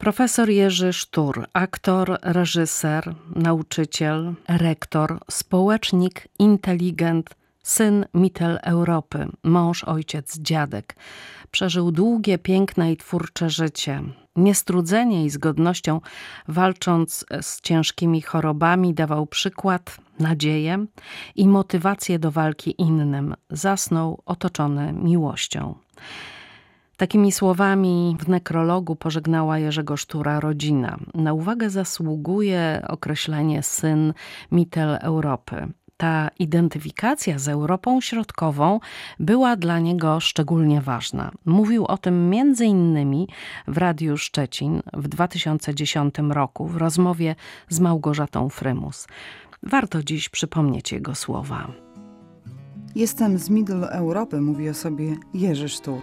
Profesor Jerzy Sztur, aktor, reżyser, nauczyciel, rektor, społecznik, inteligent, syn Mittel Europy, mąż, ojciec, dziadek. Przeżył długie, piękne i twórcze życie. Niestrudzenie i z godnością walcząc z ciężkimi chorobami dawał przykład, nadzieję i motywację do walki innym. Zasnął otoczony miłością. Takimi słowami w nekrologu pożegnała Jerzego Sztura rodzina. Na uwagę zasługuje określenie syn Mittel Europy. Ta identyfikacja z Europą Środkową była dla niego szczególnie ważna. Mówił o tym m.in. w Radiu Szczecin w 2010 roku w rozmowie z Małgorzatą Frymus. Warto dziś przypomnieć jego słowa. Jestem z Mittel Europy, mówi o sobie Jerzy Sztur.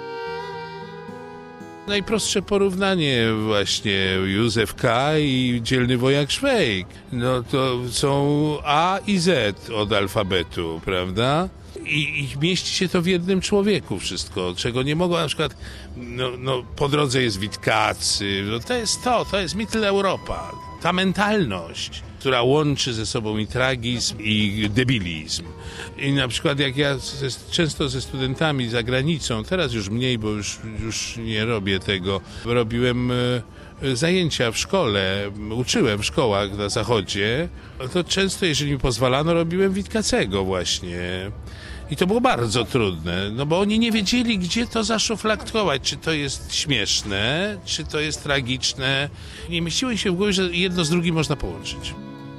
Najprostsze porównanie właśnie Józef K. i dzielny wojak Szwejk. No to są A i Z od alfabetu, prawda? I mieści się to w jednym człowieku wszystko, czego nie mogło na przykład, po drodze jest Witkacy, to jest Mittel Europa. Ta mentalność, która łączy ze sobą i tragizm, i debilizm. I na przykład jak ja często ze studentami za granicą, teraz już mniej, bo już nie robię tego, robiłem zajęcia w szkole, uczyłem w szkołach na zachodzie, to często, jeżeli mi pozwalano, robiłem Witkacego właśnie. I to było bardzo trudne, bo oni nie wiedzieli, gdzie to zaszufladkować, czy to jest śmieszne, czy to jest tragiczne. Nie mieściło się w głowie, że jedno z drugim można połączyć.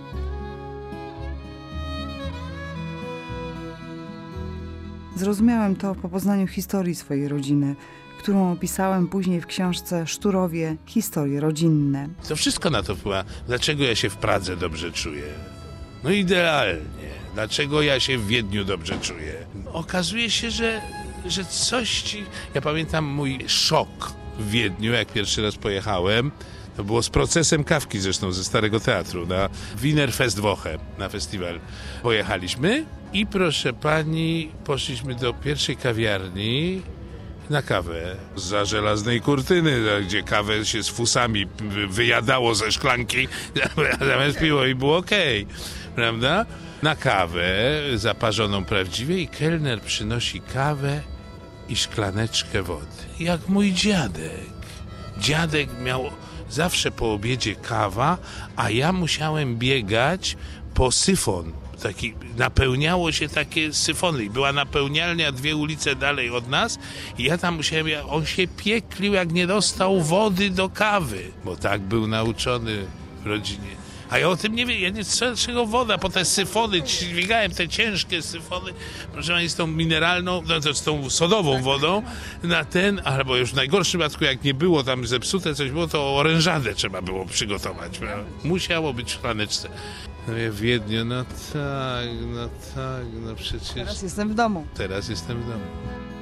Zrozumiałem to po poznaniu historii swojej rodziny, którą opisałem później w książce Szturowie – Historie rodzinne. To wszystko na to wpływa. Dlaczego ja się w Pradze dobrze czuję? No idealnie. Dlaczego ja się w Wiedniu dobrze czuję? Okazuje się, że coś ci... Ja pamiętam mój szok w Wiedniu, jak pierwszy raz pojechałem. To było z procesem kawki zresztą ze Starego Teatru na Wiener Festwoche, na festiwal. Pojechaliśmy i proszę pani, poszliśmy do pierwszej kawiarni na kawę zza żelaznej kurtyny, gdzie kawę się z fusami wyjadało ze szklanki, zamiast piło i było okej, prawda? Na kawę zaparzoną prawdziwie i kelner przynosi kawę i szklaneczkę wody. Jak mój dziadek. Dziadek miał zawsze po obiedzie kawa, a ja musiałem biegać po syfon. Napełniało się takie syfony i była napełnialnia 2 ulice dalej od nas i ja tam musiałem, on się pieklił, jak nie dostał wody do kawy, bo tak był nauczony w rodzinie. A ja o tym nie wiem, ja nie wiem, czego woda, po te syfony, dźwigałem te ciężkie syfony, proszę pani, z tą mineralną, z tą sodową wodą, albo już w najgorszym wypadku, jak nie było tam zepsute coś było, to orężadę trzeba było przygotować, prawda? Musiało być w szklaneczce. No ja w Wiedniu, no przecież... Teraz jestem w domu. Teraz jestem w domu.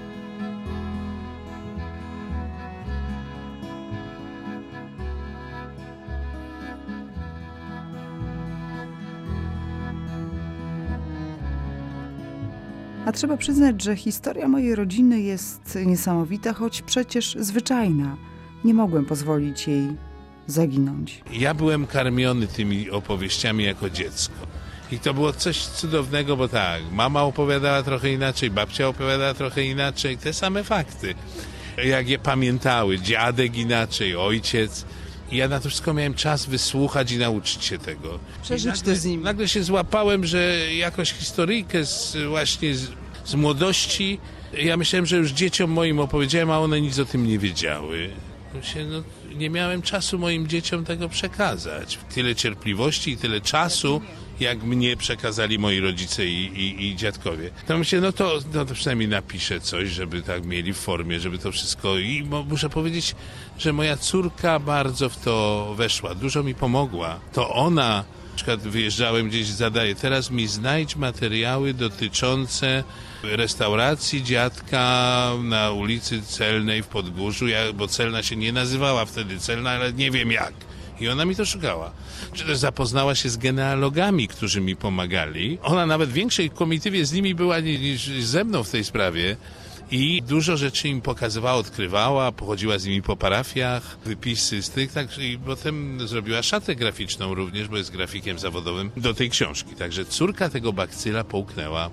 A trzeba przyznać, że historia mojej rodziny jest niesamowita, choć przecież zwyczajna. Nie mogłem pozwolić jej zaginąć. Ja byłem karmiony tymi opowieściami jako dziecko. I to było coś cudownego, bo tak, mama opowiadała trochę inaczej, babcia opowiadała trochę inaczej, te same fakty. Jak je pamiętały, dziadek inaczej, ojciec. I ja na to wszystko miałem czas wysłuchać i nauczyć się tego. Przeżyć to z nimi. Nagle się złapałem, że jakoś historyjkę z młodości, ja myślałem, że już dzieciom moim opowiedziałem, a one nic o tym nie wiedziały. Nie miałem czasu moim dzieciom tego przekazać. Tyle cierpliwości i tyle czasu, jak mnie przekazali moi rodzice i dziadkowie. To myślę, to przynajmniej napiszę coś, żeby tak mieli w formie, żeby to wszystko... I muszę powiedzieć, że moja córka bardzo w to weszła, dużo mi pomogła. To ona, na przykład wyjeżdżałem gdzieś, zadaje, teraz mi znajdź materiały dotyczące restauracji dziadka na ulicy Celnej w Podgórzu, bo Celna się nie nazywała wtedy Celna, ale nie wiem jak. I ona mi to szukała. Czy też zapoznała się z genealogami, którzy mi pomagali. Ona nawet w większej komitywie z nimi była niż ze mną w tej sprawie. i dużo rzeczy im pokazywała, odkrywała, pochodziła z nimi po parafiach, wypisy z tych, także i potem zrobiła szatę graficzną również, bo jest grafikiem zawodowym do tej książki. Także córka tego bakcyla połknęła.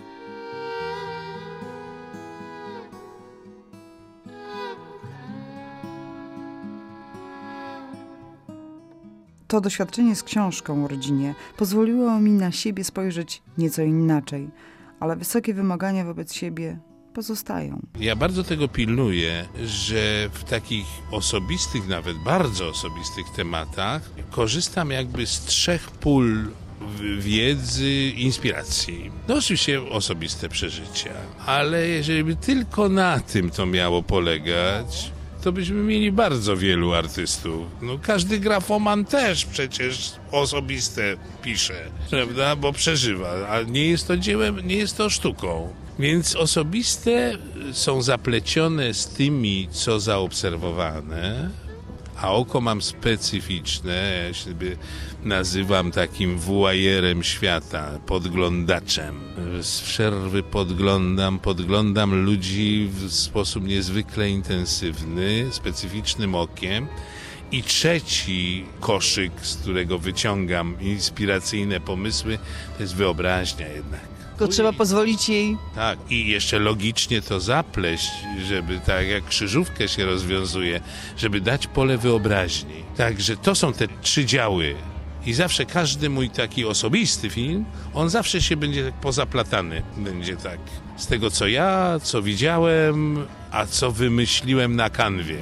To doświadczenie z książką o rodzinie pozwoliło mi na siebie spojrzeć nieco inaczej, ale wysokie wymagania wobec siebie pozostają. Ja bardzo tego pilnuję, że w takich osobistych, nawet bardzo osobistych tematach korzystam jakby z 3 pól wiedzy, inspiracji. No oczywiście osobiste przeżycia, ale jeżeli by tylko na tym to miało polegać, to byśmy mieli bardzo wielu artystów. No, każdy grafoman też przecież osobiste pisze, prawda? Bo przeżywa, a nie jest to dziełem, nie jest to sztuką. Więc osobiste są zaplecione z tymi, co zaobserwowane, a oko mam specyficzne, ja siebie nazywam takim voyeurem świata, podglądaczem. Z przerwy podglądam ludzi w sposób niezwykle intensywny, specyficznym okiem. I trzeci koszyk, z którego wyciągam inspiracyjne pomysły, to jest wyobraźnia jednak. Tylko trzeba pozwolić jej... Tak, i jeszcze logicznie to zapleść, żeby tak jak krzyżówkę się rozwiązuje, żeby dać pole wyobraźni. Także to są te 3 działy. I zawsze każdy mój taki osobisty film, on zawsze się będzie tak pozaplatany. Będzie tak z tego, co ja, co widziałem, a co wymyśliłem na kanwie.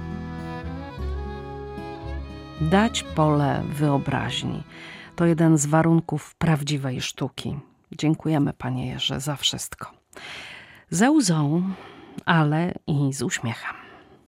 Dać pole wyobraźni to jeden z warunków prawdziwej sztuki. Dziękujemy, panie Jerzy, za wszystko. Ze łzą, ale i z uśmiechem.